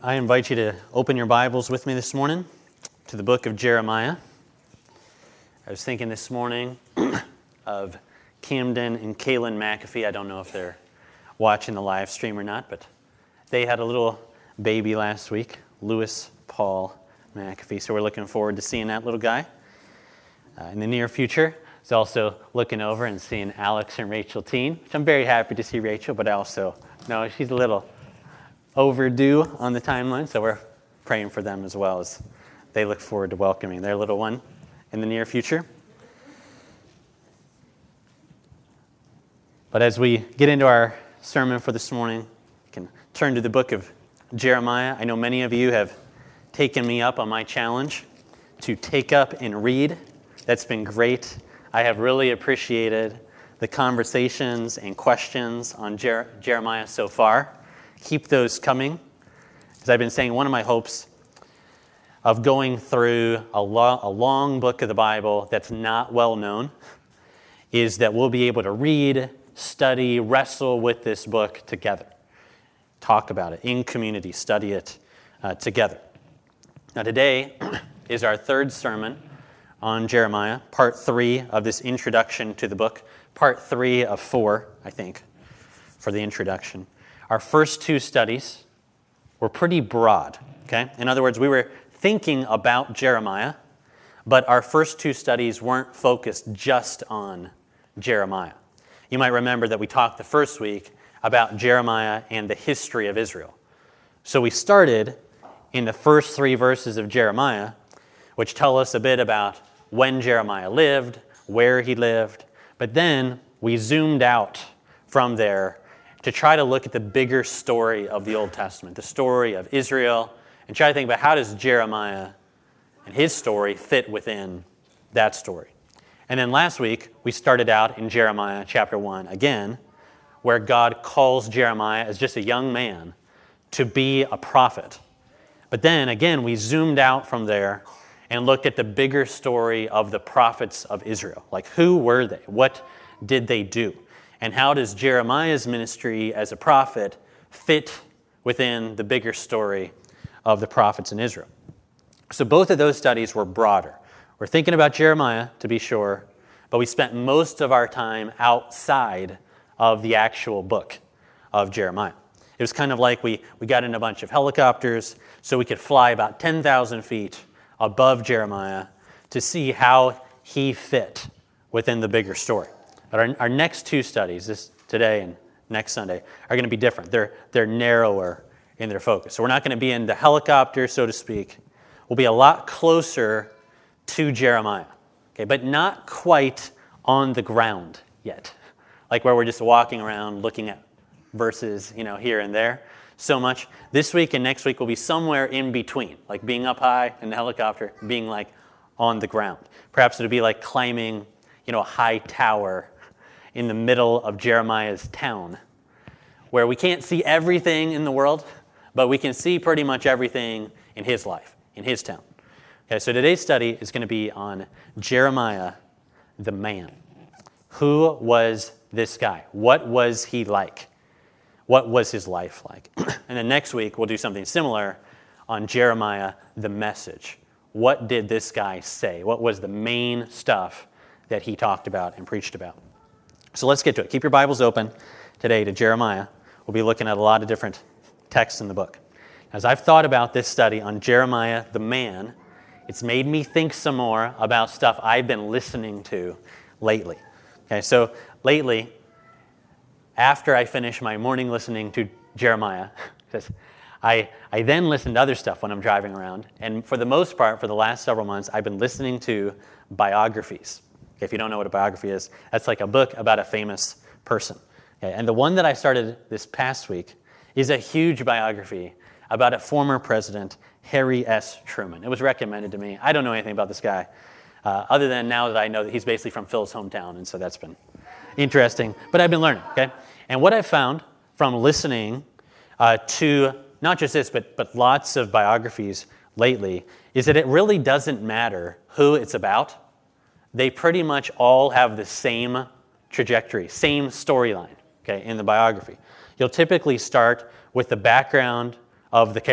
I invite you to open your Bibles with me this morning to the book of Jeremiah. I was thinking this morning of Camden and Kaylin McAfee. I don't know if they're watching the live stream or not, but they had a little baby last week, Lewis Paul McAfee. So we're looking forward to seeing that little guy in the near future. I was also looking over and seeing Alex and Rachel Teen, which I'm very happy to see Rachel, but I also know she's a little overdue on the timeline, so we're praying for them as well as they look forward to welcoming their little one in the near future. But as we get into our sermon for this morning, we can turn to the book of Jeremiah. I know many of you have taken me up on my challenge to take up and read. That's been great. I have really appreciated the conversations and questions on Jeremiah so far. Keep those coming. As I've been saying, one of my hopes of going through a long book of the Bible that's not well known is that we'll be able to read, study, wrestle with this book together. Talk about it in community, study it together. Now today is our third sermon on Jeremiah, part 3 of this introduction to the book, part 3 of 4, I think, for the introduction. Our first two studies were pretty broad, okay? In other words, we were thinking about Jeremiah, but our first two studies weren't focused just on Jeremiah. You might remember that we talked the first week about Jeremiah and the history of Israel. So we started in the first 3 verses of Jeremiah, which tell us a bit about when Jeremiah lived, where he lived, but then we zoomed out from there to try to look at the bigger story of the Old Testament, the story of Israel, and try to think about how does Jeremiah and his story fit within that story. And then last week, we started out in Jeremiah chapter 1 again, where God calls Jeremiah as just a young man to be a prophet. But then again, we zoomed out from there and looked at the bigger story of the prophets of Israel. Like, who were they? What did they do? And how does Jeremiah's ministry as a prophet fit within the bigger story of the prophets in Israel? So both of those studies were broader. We're thinking about Jeremiah, to be sure, but we spent most of our time outside of the actual book of Jeremiah. It was kind of like we got in a bunch of helicopters so we could fly about 10,000 feet above Jeremiah to see how he fit within the bigger story. But our next two studies, today and next Sunday, are going to be different. They're narrower in their focus. So we're not going to be in the helicopter, so to speak. We'll be a lot closer to Jeremiah, okay, but not quite on the ground yet, like where we're just walking around looking at verses, here and there so much. This week and next week will be somewhere in between, like being up high in the helicopter, being like on the ground. Perhaps it'll be like climbing, a high tower in the middle of Jeremiah's town, where we can't see everything in the world, but we can see pretty much everything in his life, in his town. Okay, so today's study is going to be on Jeremiah the man. Who was this guy? What was he like? What was his life like? And then next week, we'll do something similar on Jeremiah the message. What did this guy say? What was the main stuff that he talked about and preached about? So let's get to it. Keep your Bibles open today to Jeremiah. We'll be looking at a lot of different texts in the book. As I've thought about this study on Jeremiah the man, it's made me think some more about stuff I've been listening to lately. Okay, so lately, after I finish my morning listening to Jeremiah, because I then listen to other stuff when I'm driving around, and for the most part, for the last several months, I've been listening to biographies. If you don't know what a biography is, that's like a book about a famous person. Okay, and the one that I started this past week is a huge biography about a former president, Harry S. Truman. It was recommended to me. I don't know anything about this guy, other than now that I know that he's basically from Phil's hometown, and so that's been interesting. But I've been learning, okay? And what I've found from listening to not just this, but lots of biographies lately, is that it really doesn't matter who it's about. They pretty much all have the same trajectory, same storyline, okay, in the biography. You'll typically start with the background of the character.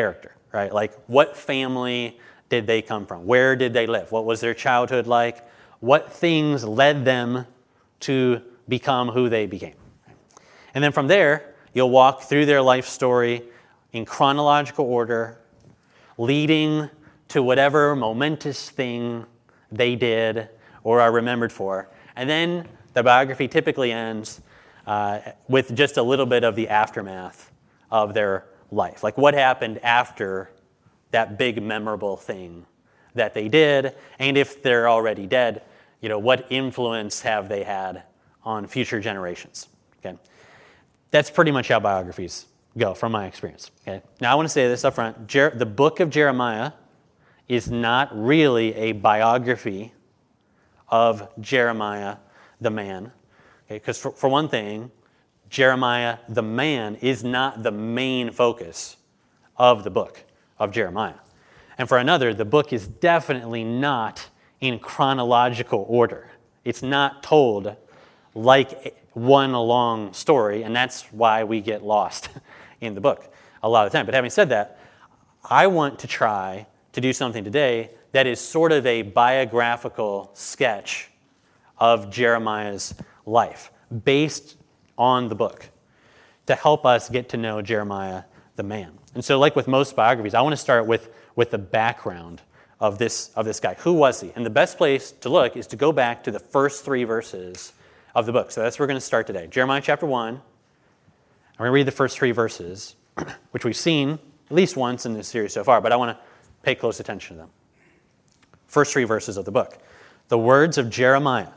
right? Like, what family did they come from? Where did they live? What was their childhood like? What things led them to become who they became? And then from there, you'll walk through their life story in chronological order, leading to whatever momentous thing they did or are remembered for. And then the biography typically ends with just a little bit of the aftermath of their life. Like, what happened after that big memorable thing that they did, and if they're already dead, what influence have they had on future generations? Okay, that's pretty much how biographies go from my experience. Okay, now I want to say this up front: the book of Jeremiah is not really a biography of Jeremiah the man. Okay, because for one thing, Jeremiah the man is not the main focus of the book of Jeremiah. And for another, the book is definitely not in chronological order. It's not told like one long story, and that's why we get lost in the book a lot of the time. But having said that, I want to try to do something today that is sort of a biographical sketch of Jeremiah's life based on the book to help us get to know Jeremiah the man. And so, like with most biographies, I want to start with the background of this guy. Who was he? And the best place to look is to go back to the first 3 verses of the book. So that's where we're going to start today. Jeremiah chapter 1. I'm going to read the first 3 verses, which we've seen at least once in this series so far, but I want to pay close attention to them. First 3 verses of the book. The words of Jeremiah,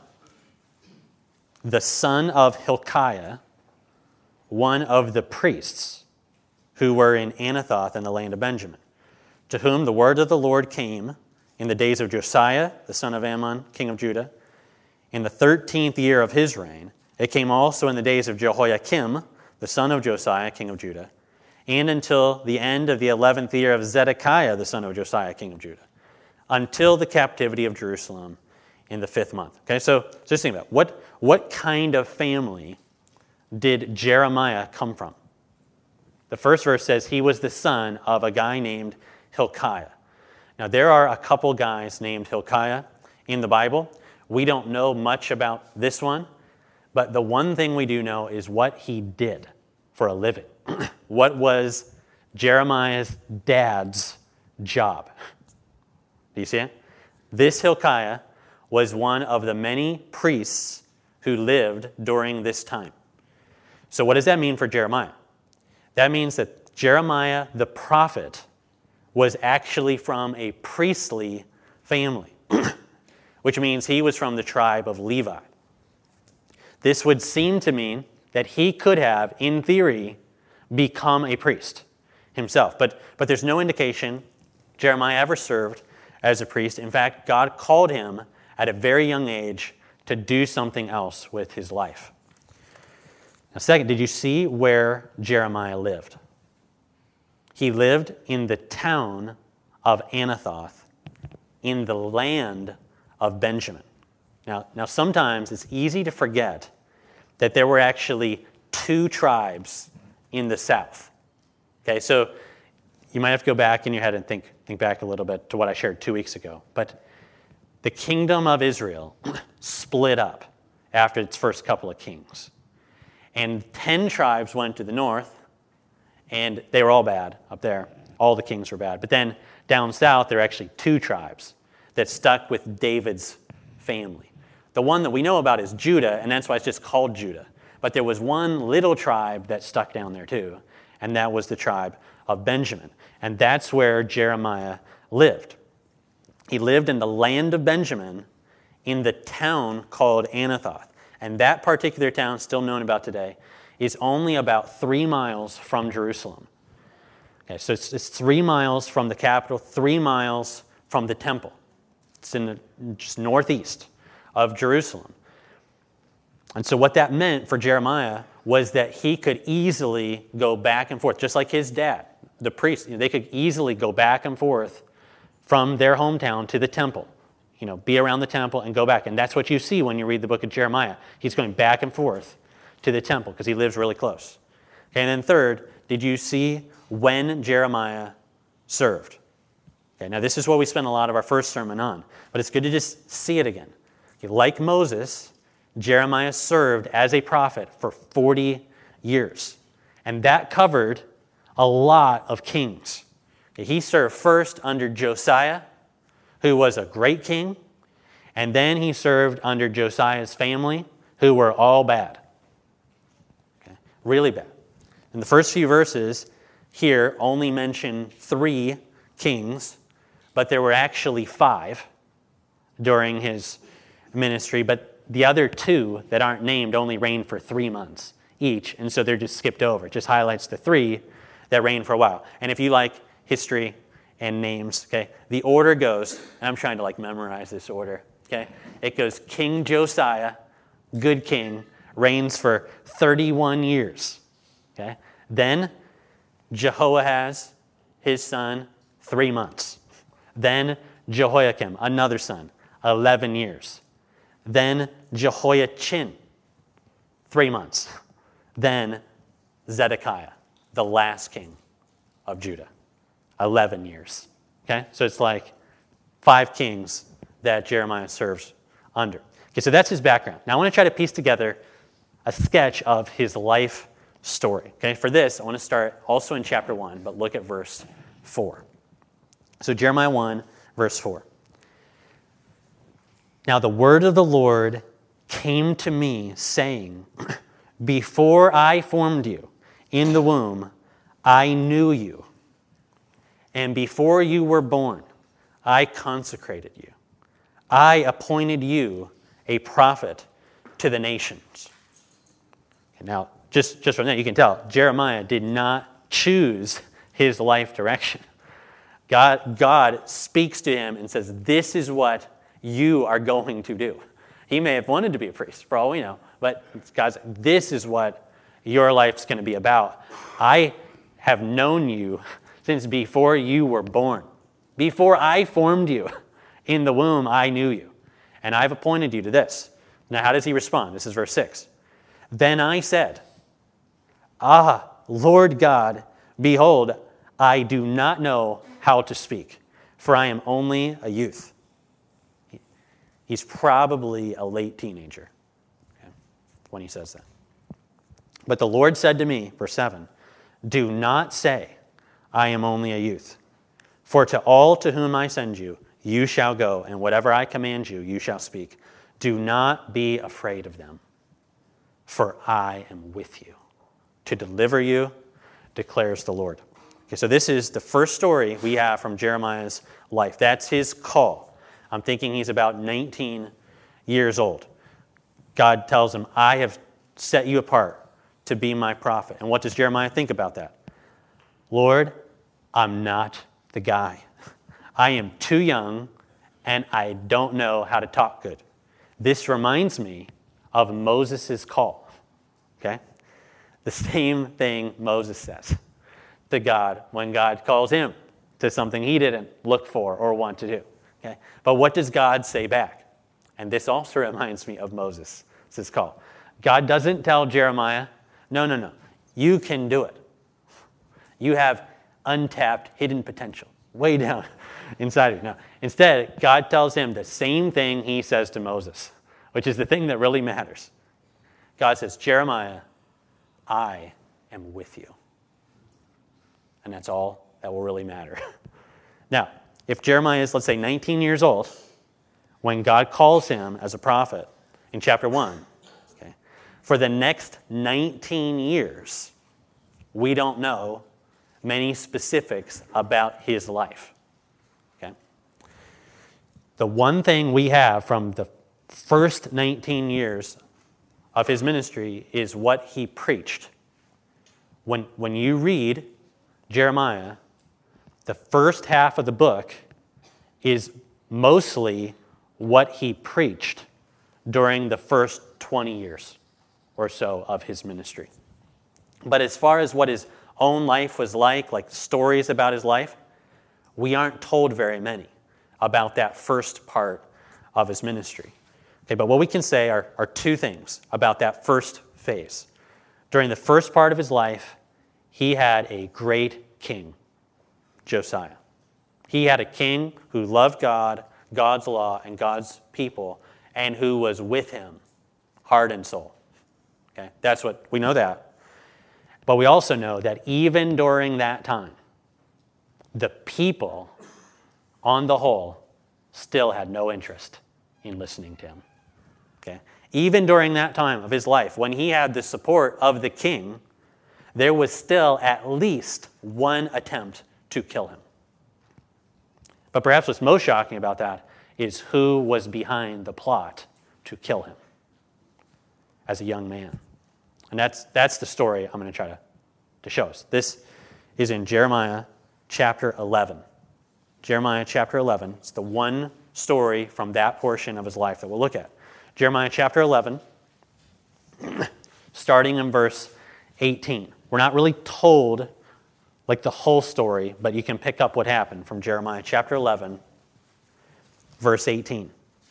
the son of Hilkiah, one of the priests who were in Anathoth in the land of Benjamin, to whom the word of the Lord came in the days of Josiah, the son of Ammon, king of Judah, in the 13th year of his reign. It came also in the days of Jehoiakim, the son of Josiah, king of Judah, and until the end of the 11th year of Zedekiah, the son of Josiah, king of Judah, until the captivity of Jerusalem in the 5th month. Okay, so just think about it. What kind of family did Jeremiah come from? The first verse says he was the son of a guy named Hilkiah. Now, there are a couple guys named Hilkiah in the Bible. We don't know much about this one, but the one thing we do know is what he did for a living. What was Jeremiah's dad's job? Do you see it? This Hilkiah was one of the many priests who lived during this time. So what does that mean for Jeremiah? That means that Jeremiah the prophet was actually from a priestly family, which means he was from the tribe of Levi. This would seem to mean that he could have, in theory, become a priest himself. But there's no indication Jeremiah ever served as a priest. In fact, God called him at a very young age to do something else with his life. Now, second, did you see where Jeremiah lived? He lived in the town of Anathoth, in the land of Benjamin. Now, sometimes it's easy to forget that there were actually 2 tribes in the south. Okay, so you might have to go back in your head and think back a little bit to what I shared 2 weeks ago. But the kingdom of Israel split up after its first couple of kings. And 10 tribes went to the north, and they were all bad up there. All the kings were bad. But then down south, there are actually 2 tribes that stuck with David's family. The one that we know about is Judah, and that's why it's just called Judah. But there was one little tribe that stuck down there too, and that was the tribe of Benjamin. And that's where Jeremiah lived. He lived in the land of Benjamin in the town called Anathoth. And that particular town, still known about today, is only about 3 miles from Jerusalem. Okay, so it's 3 miles from the capital, 3 miles from the temple. It's in the just northeast of Jerusalem. And so what that meant for Jeremiah was that he could easily go back and forth, just like his dad, the priest. They could easily go back and forth from their hometown to the temple. Be around the temple and go back. And that's what you see when you read the book of Jeremiah. He's going back and forth to the temple because he lives really close. Okay, and then third, did you see when Jeremiah served. Okay, now this is what we spent a lot of our first sermon on, but it's good to just see it again. Okay, like Moses, Jeremiah served as a prophet for 40 years, and that covered a lot of kings. Okay, he served first under Josiah, who was a great king, and then he served under Josiah's family, who were all bad. Okay, really bad. And the first few verses here only mention 3 kings, but there were actually 5 during his ministry, but the other 2 that aren't named only reigned for 3 months each, and so they're just skipped over. It just highlights the 3 that reigned for a while. And if you like history and names, okay, the order goes, and I'm trying to memorize this order, okay? It goes King Josiah, good king, reigns for 31 years, okay? Then Jehoahaz, his son, 3 months. Then Jehoiakim, another son, 11 years. Then Jehoiachin, 3 months. Then Zedekiah, the last king of Judah, 11 years. Okay, so it's 5 kings that Jeremiah serves under. Okay, so that's his background. Now I want to try to piece together a sketch of his life story. Okay, for this, I want to start also in chapter 1, but look at verse 4. So Jeremiah 1, verse 4. Now the word of the Lord came to me, saying, before I formed you in the womb, I knew you. And before you were born, I consecrated you. I appointed you a prophet to the nations. And now, just from that, you can tell, Jeremiah did not choose his life direction. God speaks to him and says, this is what you are going to do. He may have wanted to be a priest, for all we know, but God said, this is what your life's going to be about. I have known you since before you were born. Before I formed you in the womb, I knew you. And I've appointed you to this. Now, how does he respond? This is verse 6. Then I said, Lord God, behold, I do not know how to speak, for I am only a youth. He's probably a late teenager, okay, when he says that. But the Lord said to me, verse 7, do not say, I am only a youth. For to all to whom I send you, you shall go, and whatever I command you, you shall speak. Do not be afraid of them, for I am with you to deliver you, declares the Lord. Okay, so this is the first story we have from Jeremiah's life. That's his call. I'm thinking he's about 19 years old. God tells him, I have set you apart to be my prophet. And what does Jeremiah think about that? Lord, I'm not the guy. I am too young, and I don't know how to talk good. This reminds me of Moses' call. Okay? The same thing Moses says to God when God calls him to something he didn't look for or want to do. Okay? But what does God say back? And this also reminds me of Moses' call. God doesn't tell Jeremiah, no, you can do it. You have untapped hidden potential way down inside of you. No. Instead, God tells him the same thing he says to Moses, which is the thing that really matters. God says, Jeremiah, I am with you. And that's all that will really matter. Now, if Jeremiah is, let's say, 19 years old, when God calls him as a prophet in chapter 1, okay, for the next 19 years, we don't know many specifics about his life. Okay? The one thing we have from the first 19 years of his ministry is what he preached. When you read Jeremiah, the first half of the book is mostly what he preached during the first 20 years or so of his ministry. But as far as what his own life was like stories about his life, we aren't told very many about that first part of his ministry. Okay, but what we can say are 2 things about that first phase. During the first part of his life, he had a great king, Josiah. He had a king who loved God, God's law, and God's people, and who was with him, heart and soul. Okay, that's what we know that. But we also know that even during that time, the people, on the whole, still had no interest in listening to him. Okay? Even during that time of his life, when he had the support of the king, there was still at least one attempt to kill him. But perhaps what's most shocking about that is who was behind the plot to kill him as a young man. And that's the story I'm going to try to show us. This is in Jeremiah chapter 11. Jeremiah chapter 11. It's the one story from that portion of his life that we'll look at. Jeremiah chapter 11, starting in verse 18. We're not really told like the whole story, but you can pick up what happened from Jeremiah chapter 11, verse 18.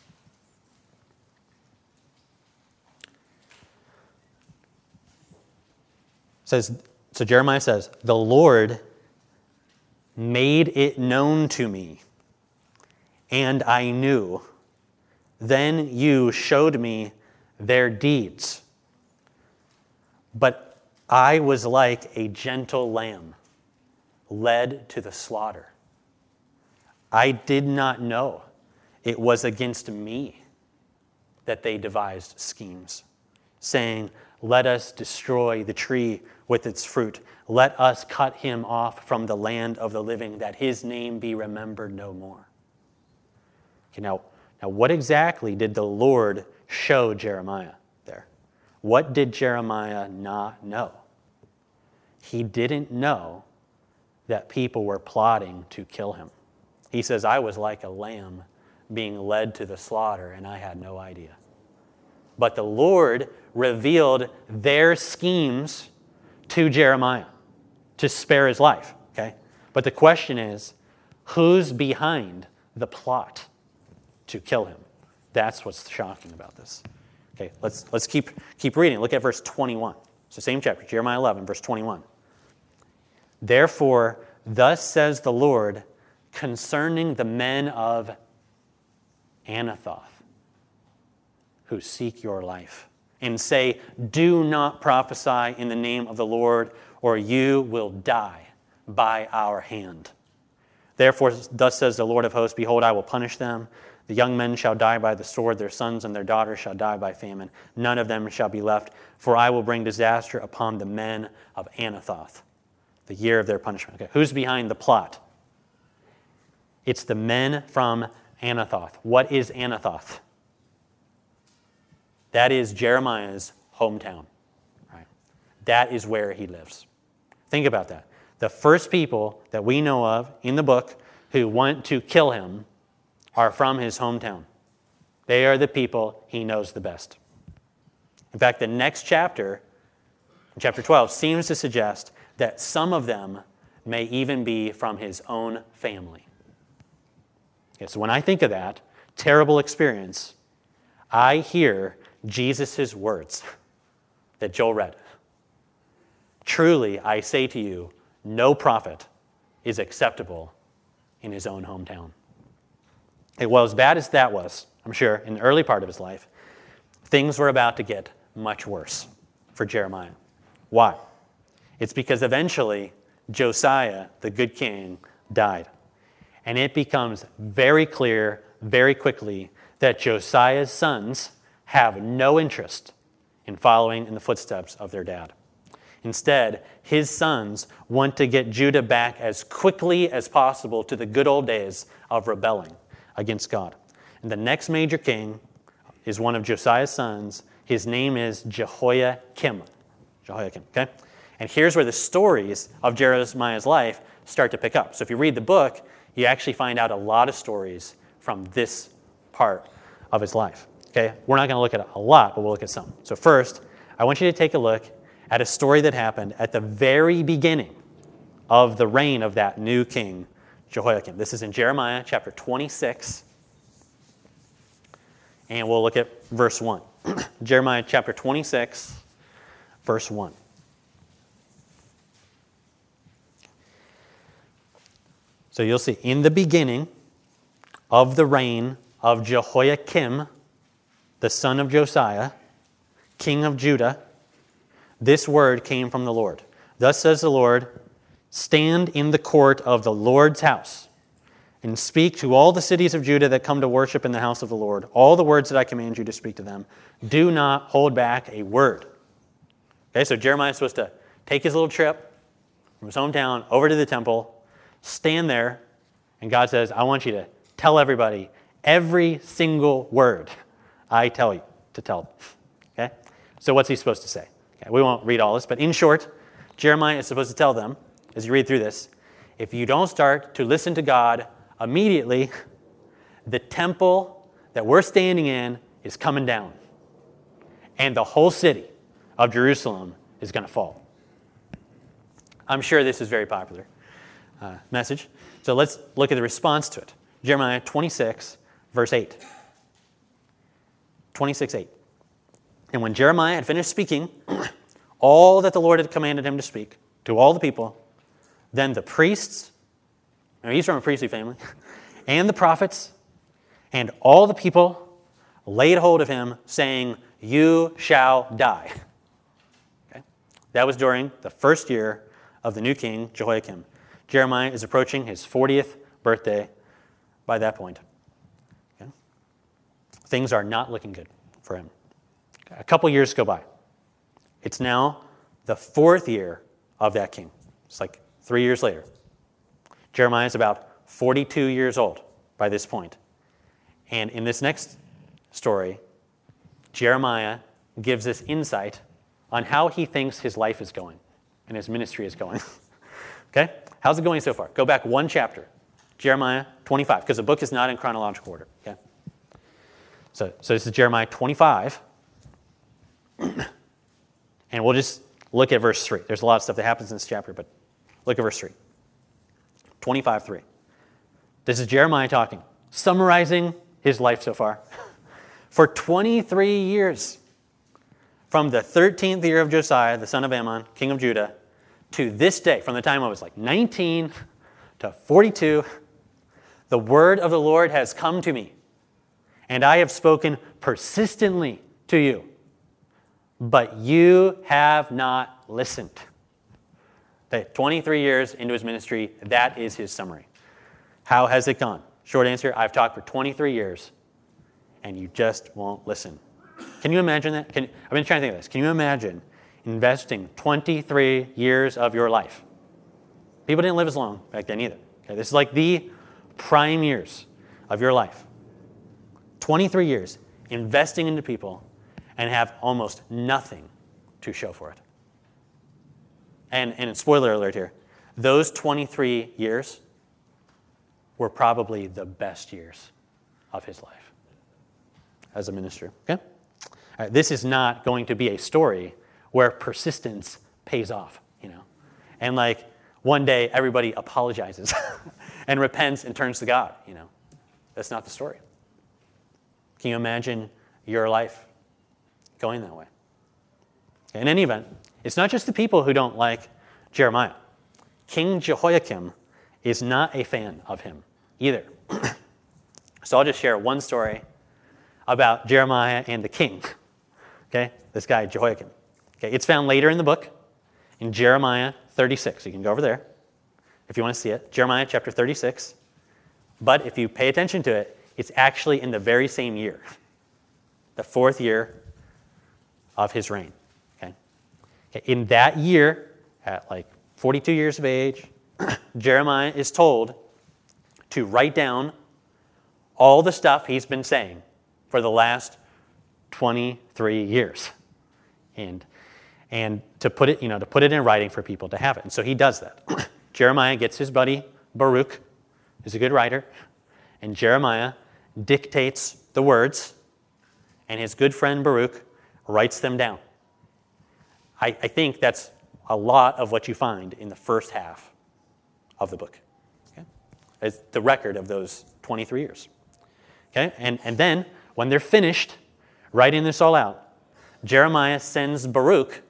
So Jeremiah says, "The Lord made it known to me, and I knew. Then you showed me their deeds. But I was like a gentle lamb led to the slaughter. I did not know it was against me that they devised schemes, saying, 'Let us destroy the tree with its fruit. Let us cut him off from the land of the living, that his name be remembered no more.'" Okay, now what exactly did the Lord show Jeremiah there? What did Jeremiah not know? He didn't know that people were plotting to kill him. He says, "I was like a lamb being led to the slaughter, and I had no idea." But the Lord revealed their schemes to Jeremiah to spare his life. Okay? But the question is, who's behind the plot to kill him? That's what's shocking about this. Okay, let's keep reading. Look at verse 21. It's the same chapter, Jeremiah 11, verse 21. "Therefore, thus says the Lord concerning the men of Anathoth who seek your life and say, 'Do not prophesy in the name of the Lord, or you will die by our hand.' Therefore, thus says the Lord of hosts, behold, I will punish them. The young men shall die by the sword, their sons and their daughters shall die by famine. None of them shall be left, for I will bring disaster upon the men of Anathoth, the year of their punishment." Okay, who's behind the plot? It's the men from Anathoth. What is Anathoth? That is Jeremiah's hometown. Right? That is where he lives. Think about that. The first people that we know of in the book who want to kill him are from his hometown. They are the people he knows the best. In fact, the next chapter, chapter 12, seems to suggest that some of them may even be from his own family. Okay, so when I think of that terrible experience, I hear Jesus' words that Joel read. "Truly, I say to you, no prophet is acceptable in his own hometown." Okay, well, as bad as that was, I'm sure, in the early part of his life, things were about to get much worse for Jeremiah. Why? It's because eventually Josiah, the good king, died. And it becomes very clear very quickly that Josiah's sons have no interest in following in the footsteps of their dad. Instead, his sons want to get Judah back as quickly as possible to the good old days of rebelling against God. And the next major king is one of Josiah's sons. His name is Jehoiakim. Okay? And here's where the stories of Jeremiah's life start to pick up. So if you read the book, you actually find out a lot of stories from this part of his life. Okay? We're not going to look at a lot, but we'll look at some. So first, I want you to take a look at a story that happened at the very beginning of the reign of that new king, Jehoiakim. This is in Jeremiah chapter 26, and we'll look at verse 1. Jeremiah chapter 26, verse 1. So you'll see, in the beginning of the reign of Jehoiakim, the son of Josiah, king of Judah, this word came from the Lord. Thus says the Lord, stand in the court of the Lord's house and speak to all the cities of Judah that come to worship in the house of the Lord, all the words that I command you to speak to them. Do not hold back a word. Okay, so Jeremiah is supposed to take his little trip from his hometown over to the temple, stand there, and God says, I want you to tell everybody every single word I tell you to tell them. Okay? So what's he supposed to say? Okay, we won't read all this, but in short, Jeremiah is supposed to tell them, as you read through this, if you don't start to listen to God immediately, the temple that we're standing in is coming down, and the whole city of Jerusalem is going to fall. I'm sure this is a very popular message. So let's look at the response to it. Jeremiah 26, verse 8. 26:8. And when Jeremiah had finished speaking all that the Lord had commanded him to speak to all the people, then the priests, now he's from a priestly family, and the prophets, and all the people laid hold of him, saying, you shall die. Okay? That was during the first year of the new king, Jehoiakim. Jeremiah is approaching his 40th birthday by that point. Okay? Things are not looking good for him. Okay? A couple years go by. It's now the 4th year of that king. It's like 3 years later. Jeremiah is about 42 years old by this point. And in this next story, Jeremiah gives us insight on how he thinks his life is going and his ministry is going. Okay? How's it going so far? Go back one chapter, Jeremiah 25, because the book is not in chronological order. Okay? So this is Jeremiah 25. And we'll just look at verse 3. There's a lot of stuff that happens in this chapter, but look at verse 3. 25:3. This is Jeremiah talking, summarizing his life so far. For 23 years, from the 13th year of Josiah, the son of Ammon, king of Judah, to this day, from the time I was like 19 to 42, the word of the Lord has come to me, and I have spoken persistently to you, but you have not listened. Okay, 23 years into his ministry, that is his summary. How has it gone? Short answer, I've talked for 23 years, and you just won't listen. Can you imagine that? I've been trying to think of this. Can you imagine investing 23 years of your life? People didn't live as long back then either. Okay, this is like the prime years of your life. 23 years investing into people and have almost nothing to show for it. And spoiler alert here, those 23 years were probably the best years of his life as a minister. Okay? All right, this is not going to be a story where persistence pays off, and like one day everybody apologizes and repents and turns to God. That's not the story. Can you imagine your life going that way? In any event, it's not just the people who don't like Jeremiah. King Jehoiakim is not a fan of him either. So I'll just share one story about Jeremiah and the king. Okay, this guy Jehoiakim. Okay, it's found later in the book in Jeremiah 36. You can go over there if you want to see it. Jeremiah chapter 36. But if you pay attention to it, it's actually in the very same year, the 4th year of his reign. Okay, in that year, at like 42 years of age, Jeremiah is told to write down all the stuff he's been saying for the last 23 years, and to put it, to put it in writing for people to have it. And so he does that. Jeremiah gets his buddy Baruch, who's a good writer, and Jeremiah dictates the words, and his good friend Baruch writes them down. I think that's a lot of what you find in the first half of the book. Okay? It's the record of those 23 years. Okay? And then, when they're finished writing this all out, Jeremiah sends Baruch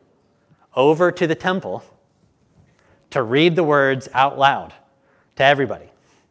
over to the temple to read the words out loud to everybody.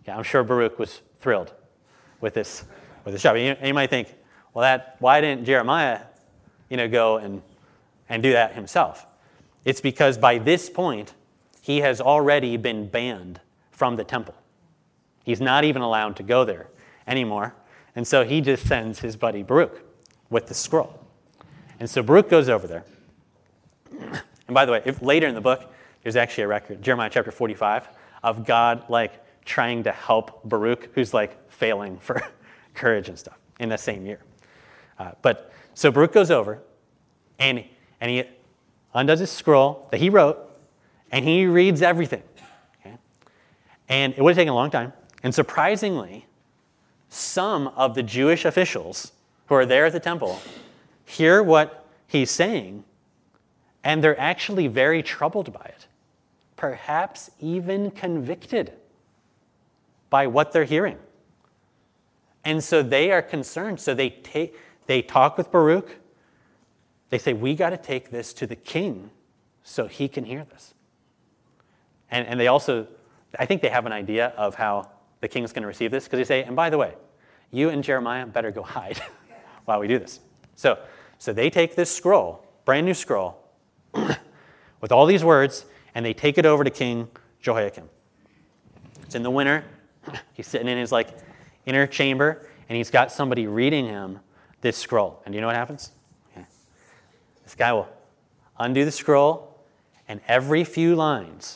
Yeah, I'm sure Baruch was thrilled with this job. And you might think, well, why didn't Jeremiah, go and do that himself? It's because by this point, he has already been banned from the temple. He's not even allowed to go there anymore. And so he just sends his buddy Baruch with the scroll. And so Baruch goes over there. And by the way, if later in the book, there's actually a record, Jeremiah chapter 45, of God trying to help Baruch, who's failing for courage and stuff in the same year. So Baruch goes over, and he undoes his scroll that he wrote, and he reads everything. Okay? And it would have taken a long time. And surprisingly, some of the Jewish officials who are there at the temple hear what he's saying, and they're actually very troubled by it, perhaps even convicted by what they're hearing. And so they are concerned. So they talk with Baruch. They say, we got to take this to the king so he can hear this. And they also, I think they have an idea of how the king's going to receive this, because they say, and by the way, you and Jeremiah better go hide while we do this. So they take this scroll, brand new scroll, with all these words, and they take it over to King Jehoiakim. It's in the winter. He's sitting in his inner chamber, and he's got somebody reading him this scroll. And do you know what happens? Okay. This guy will undo the scroll, and every few lines,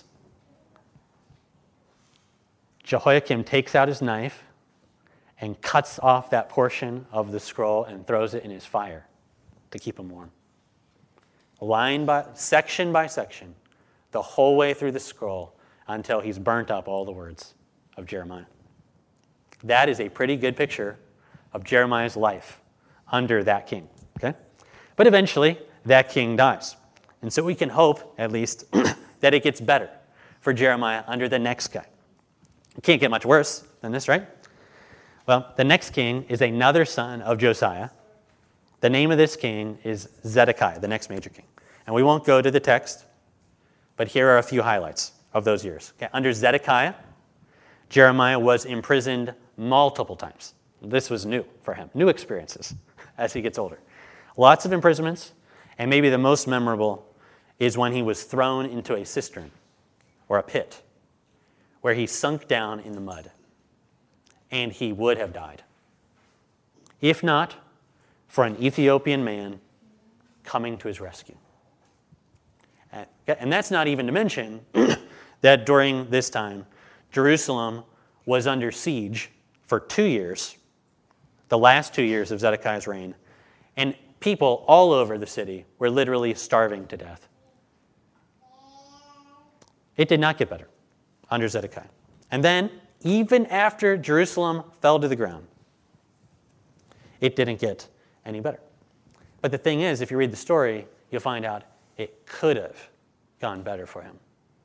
Jehoiakim takes out his knife and cuts off that portion of the scroll and throws it in his fire to keep him warm. Section by section, the whole way through the scroll until he's burnt up all the words of Jeremiah. That is a pretty good picture of Jeremiah's life under that king. Okay? But eventually, that king dies. And so we can hope, at least, that it gets better for Jeremiah under the next guy. It can't get much worse than this, right? Well, the next king is another son of Josiah. The name of this king is Zedekiah, the next major king. And we won't go to the text, but here are a few highlights of those years. Okay, under Zedekiah, Jeremiah was imprisoned multiple times. This was new for him, new experiences as he gets older. Lots of imprisonments, and maybe the most memorable is when he was thrown into a cistern or a pit where he sunk down in the mud, and he would have died, if not for an Ethiopian man coming to his rescue. And that's not even to mention that during this time, Jerusalem was under siege for 2 years, the last 2 years of Zedekiah's reign, and people all over the city were literally starving to death. It did not get better under Zedekiah. And then, even after Jerusalem fell to the ground, it didn't get any better. But the thing is, if you read the story, you'll find out it could have gone better for him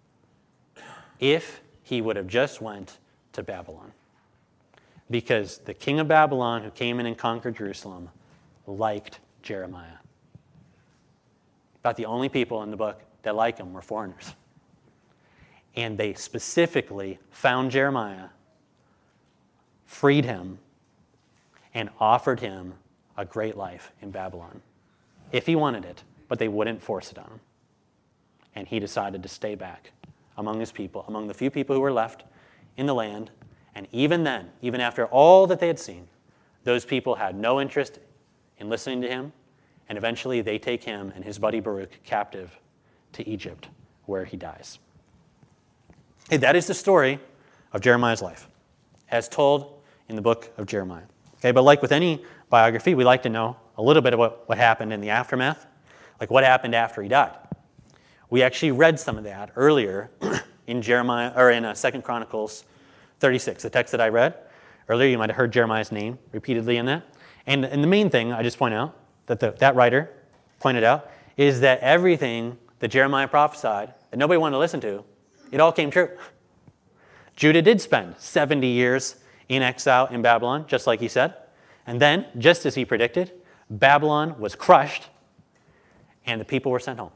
if he would have just went to Babylon. Because the king of Babylon, who came in and conquered Jerusalem, liked Jeremiah. About the only people in the book that liked him were foreigners. And they specifically found Jeremiah, freed him, and offered him a great life in Babylon, if he wanted it, but they wouldn't force it on him. And he decided to stay back among his people, among the few people who were left in the land. And even then, even after all that they had seen, those people had no interest in listening to him, and eventually they take him and his buddy Baruch captive to Egypt, where he dies. Hey, that is the story of Jeremiah's life, as told in the book of Jeremiah. Okay, but like with any biography, we like to know a little bit about what happened in the aftermath, like what happened after he died. We actually read some of that earlier in Jeremiah, or in 2 Chronicles 36, the text that I read earlier. You might have heard Jeremiah's name repeatedly in that. And the main thing I just point out, that writer pointed out, is that everything that Jeremiah prophesied that nobody wanted to listen to, it all came true. Judah did spend 70 years in exile in Babylon, just like he said. And then, just as he predicted, Babylon was crushed and the people were sent home.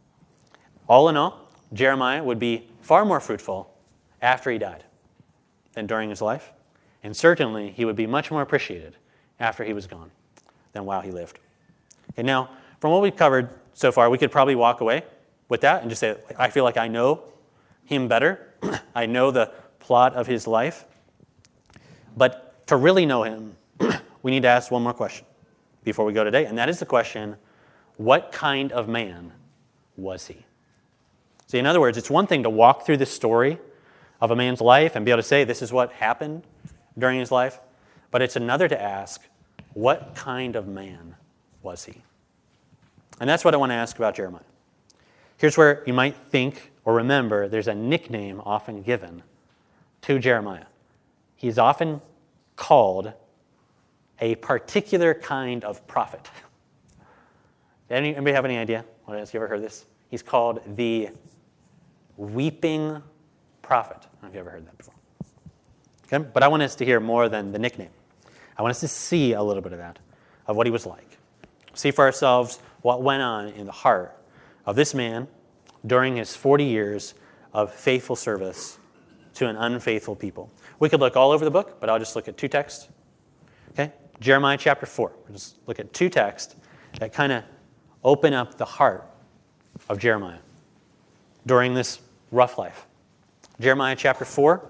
All in all, Jeremiah would be far more fruitful after he died than during his life, and certainly he would be much more appreciated after he was gone than while he lived. And now, from what we've covered so far, we could probably walk away with that and just say, I feel like I know him better. I know the plot of his life. But to really know him, we need to ask one more question before we go today, and that is the question, what kind of man was he? See, in other words, it's one thing to walk through the story of a man's life and be able to say this is what happened during his life, but it's another to ask, what kind of man was he? And that's what I want to ask about Jeremiah. Here's where you might think or remember there's a nickname often given to Jeremiah. He's often called a particular kind of prophet. Anybody have any idea what it is? You ever heard this? He's called the weeping prophet. I don't know if you ever heard that before. Okay? But I want us to hear more than the nickname. I want us to see a little bit of that, of what he was like. See for ourselves what went on in the heart of this man during his 40 years of faithful service to an unfaithful people. We could look all over the book, but I'll just look at two texts. Okay? Jeremiah chapter 4. We'll just look at two texts that kind of open up the heart of Jeremiah during this rough life. Jeremiah chapter 4.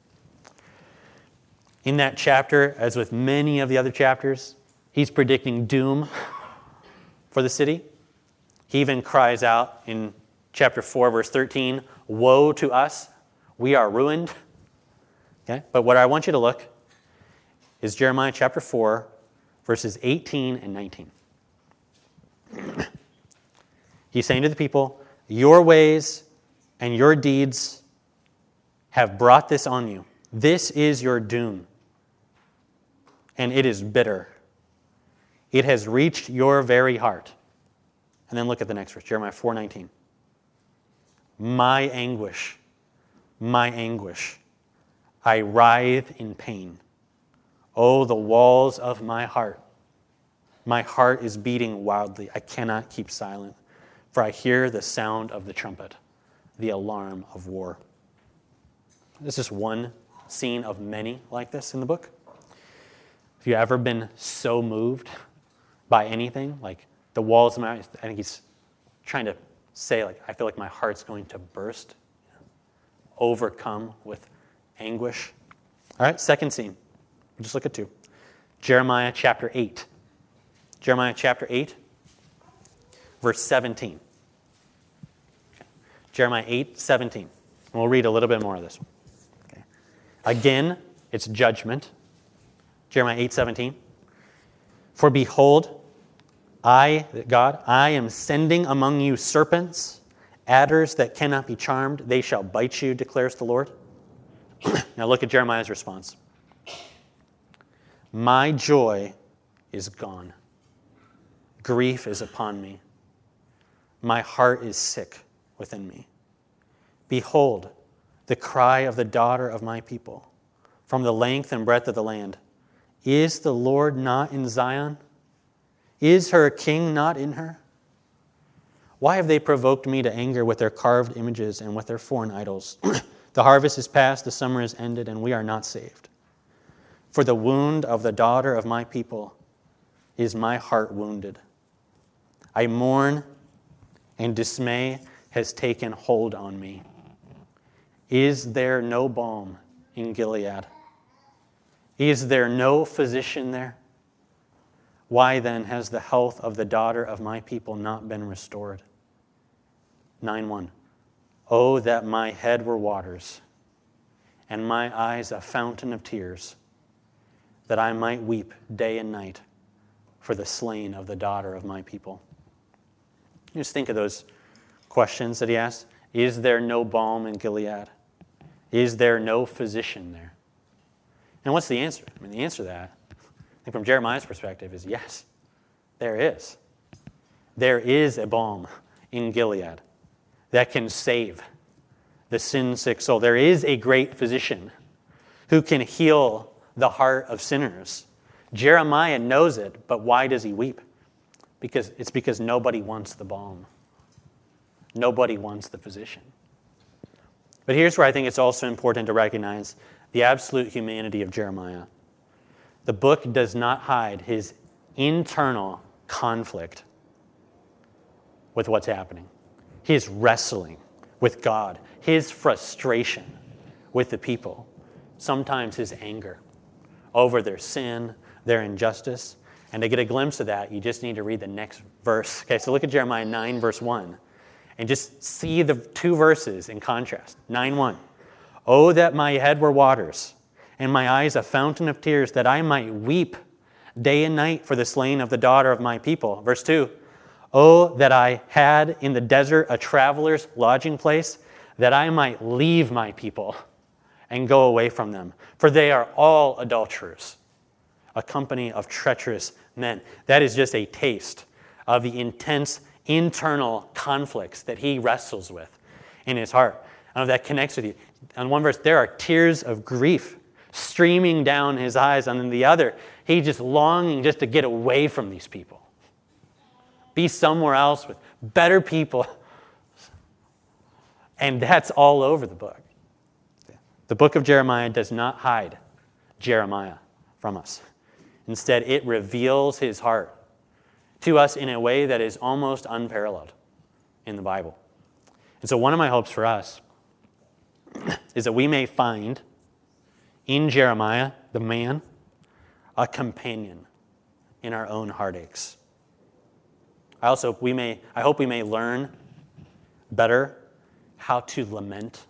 In that chapter, as with many of the other chapters, he's predicting doom for the city. He even cries out in chapter 4, verse 13, woe to us, we are ruined. Okay? But what I want you to look is Jeremiah chapter 4, verses 18 and 19. He's saying to the people, your ways and your deeds have brought this on you. This is your doom, and it is bitter. It has reached your very heart. And then look at the next verse, Jeremiah 4:19. My anguish, I writhe in pain. Oh, the walls of my heart. My heart is beating wildly. I cannot keep silent, for I hear the sound of the trumpet, the alarm of war. This is one scene of many like this in the book. Have you ever been so moved by anything? Like the walls of my heart, I think he's trying to say, like, I feel like my heart's going to burst, overcome with anguish. All right, second scene. We'll just look at two. Jeremiah chapter 8. Jeremiah chapter 8, verse 17. Okay. Jeremiah 8:17. And we'll read a little bit more of this one. Okay. Again, it's judgment. Jeremiah 8:17. For behold, I am sending among you serpents, adders that cannot be charmed. They shall bite you, declares the Lord. Now look at Jeremiah's response. My joy is gone. Grief is upon me. My heart is sick within me. Behold, the cry of the daughter of my people from the length and breadth of the land. Is the Lord not in Zion? Is her king not in her? Why have they provoked me to anger with their carved images and with their foreign idols? The harvest is past, the summer is ended, and we are not saved. For the wound of the daughter of my people is my heart wounded. I mourn, and dismay has taken hold on me. Is there no balm in Gilead? Is there no physician there? Why then has the health of the daughter of my people not been restored? 9:1. Oh, that my head were waters, and my eyes a fountain of tears, that I might weep day and night for the slain of the daughter of my people. Just think of those questions that he asked. Is there no balm in Gilead? Is there no physician there? And what's the answer? I mean, the answer to that, I think from Jeremiah's perspective, is yes, there is. There is a balm in Gilead that can save the sin-sick soul. There is a great physician who can heal the heart of sinners. Jeremiah knows it, but why does he weep? Because nobody wants the balm. Nobody wants the physician. But here's where I think it's also important to recognize the absolute humanity of Jeremiah. The book does not hide his internal conflict with what's happening, his wrestling with God, his frustration with the people, sometimes his anger over their sin, their injustice. And to get a glimpse of that, you just need to read the next verse. Okay, so look at Jeremiah 9, verse 1, and just see the two verses in contrast. 9:1. Oh, that my head were waters, and my eyes a fountain of tears, that I might weep day and night for the slain of the daughter of my people. Verse 2. Oh, that I had in the desert a traveler's lodging place, that I might leave my people and go away from them. For they are all adulterers, a company of treacherous men. That is just a taste of the intense internal conflicts that he wrestles with in his heart. I don't know if that connects with you. On one verse, there are tears of grief streaming down his eyes. And on the other, he's just longing just to get away from these people. Be somewhere else with better people. And that's all over the book. The book of Jeremiah does not hide Jeremiah from us. Instead, it reveals his heart to us in a way that is almost unparalleled in the Bible. And so one of my hopes for us is that we may find in Jeremiah, the man, a companion in our own heartaches. I hope we may learn better how to lament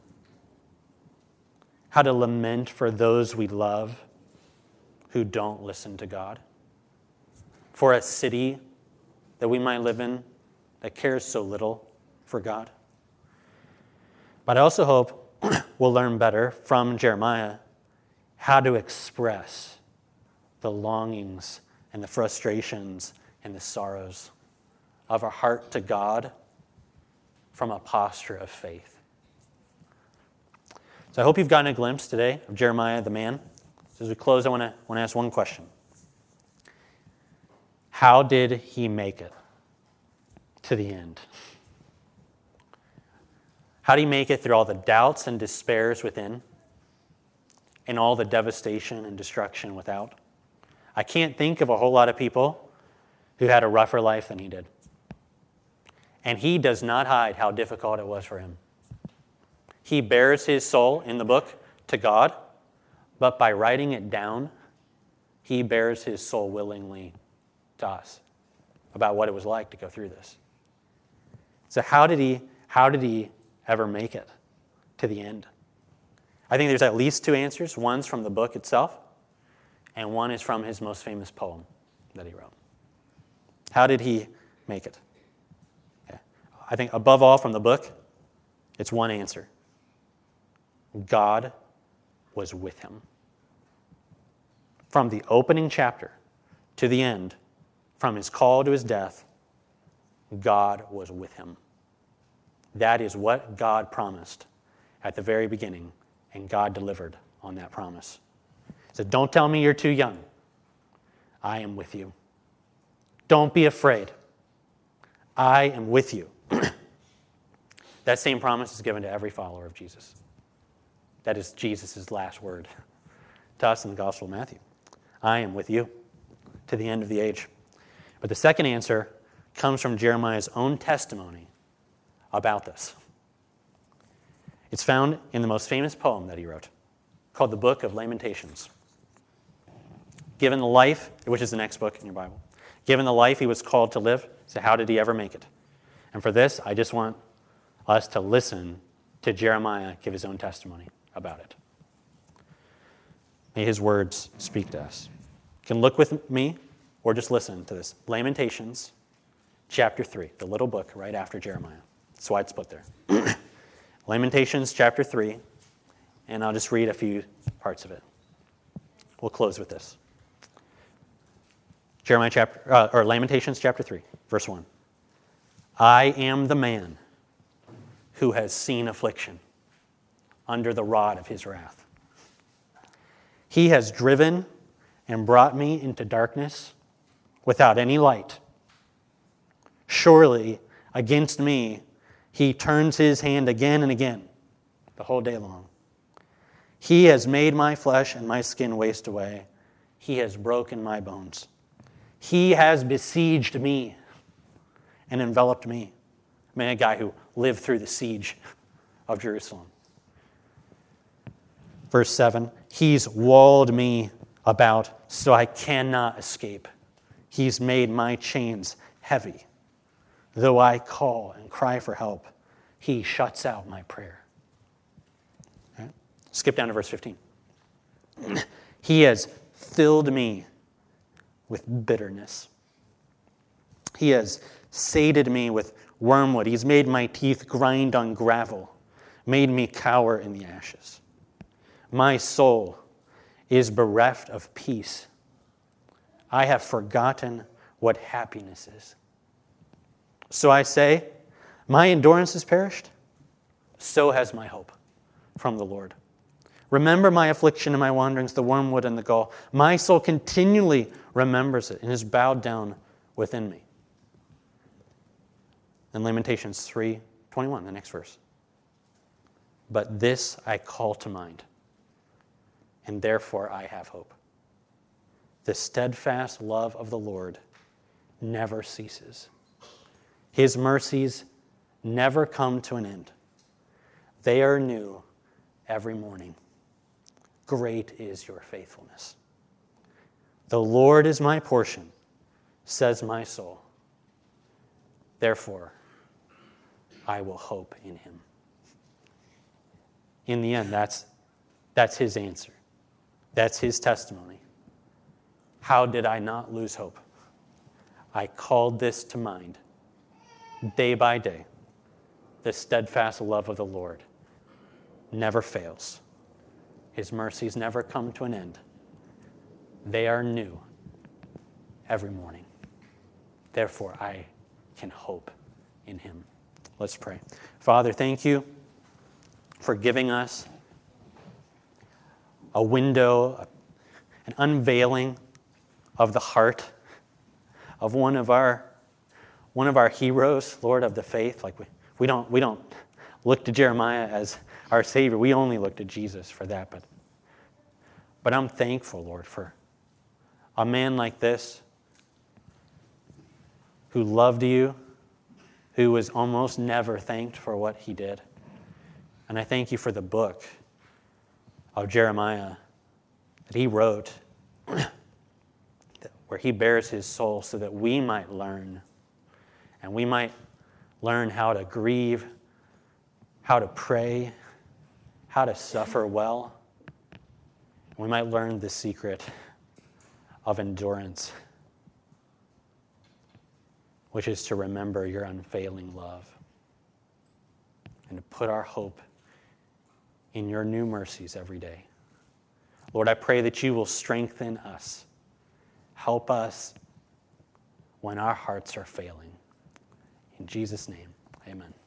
for those we love who don't listen to God, for a city that we might live in that cares so little for God. But I also hope we'll learn better from Jeremiah how to express the longings and the frustrations and the sorrows of our heart to God from a posture of faith. So I hope you've gotten a glimpse today of Jeremiah the man. So as we close, I want to ask one question. How did he make it to the end? How did he make it through all the doubts and despairs within and all the devastation and destruction without? I can't think of a whole lot of people who had a rougher life than he did. And he does not hide how difficult it was for him. He bears his soul in the book to God, but by writing it down, he bears his soul willingly to us about what it was like to go through this. So how did he ever make it to the end? I think there's at least two answers. One's from the book itself, and one is from his most famous poem that he wrote. How did he make it? Okay. I think above all from the book, it's one answer. God was with him. From the opening chapter to the end, from his call to his death, God was with him. That is what God promised at the very beginning, and God delivered on that promise. He said, don't tell me you're too young. I am with you. Don't be afraid. I am with you. That same promise is given to every follower of Jesus. That is Jesus' last word to us in the Gospel of Matthew. I am with you to the end of the age. But the second answer comes from Jeremiah's own testimony about this. It's found in the most famous poem that he wrote, called the Book of Lamentations. Given the life, which is the next book in your Bible, given the life he was called to live, so how did he ever make it? And for this, I just want us to listen to Jeremiah give his own testimony about it. May his words speak to us. You can look with me or just listen to this. Lamentations, chapter 3, the little book right after Jeremiah. That's why it's put there. Lamentations, chapter 3, and I'll just read a few parts of it. We'll close with this. Lamentations, chapter 3, verse 1. I am the man who has seen affliction under the rod of his wrath. He has driven and brought me into darkness without any light. Surely against me he turns his hand again and again the whole day long. He has made my flesh and my skin waste away. He has broken my bones. He has besieged me and enveloped me. I mean, a guy who lived through the siege of Jerusalem. Verse 7, he's walled me about so I cannot escape. He's made my chains heavy. Though I call and cry for help, he shuts out my prayer. Okay. Skip down to verse 15. He has filled me with bitterness. He has sated me with wormwood. He's made my teeth grind on gravel, made me cower in the ashes. My soul is bereft of peace. I have forgotten what happiness is. So I say, my endurance has perished. So has my hope from the Lord. Remember my affliction and my wanderings, the wormwood and the gall. My soul continually remembers it and is bowed down within me. And Lamentations 3:21, the next verse. But this I call to mind, and therefore I have hope. The steadfast love of the Lord never ceases. His mercies never come to an end. They are new every morning. Great is your faithfulness. The Lord is my portion, says my soul. Therefore, I will hope in him. In the end, that's his answer. That's his testimony. How did I not lose hope? I called this to mind day by day. The steadfast love of the Lord never fails. His mercies never come to an end. They are new every morning. Therefore, I can hope in him. Let's pray. Father, thank you for giving us a window, an unveiling of the heart of one of our heroes, Lord, of the faith. Like we don't look to Jeremiah as our Savior. We only look to Jesus for that. But I'm thankful, Lord, for a man like this who loved you, who was almost never thanked for what he did. And I thank you for the book of Jeremiah that he wrote, where he bears his soul so that we might learn, and we might learn how to grieve, how to pray, how to suffer well. We might learn the secret of endurance, which is to remember your unfailing love and to put our hope in your new mercies every day. Lord, I pray that you will strengthen us. Help us when our hearts are failing. In Jesus' name, amen.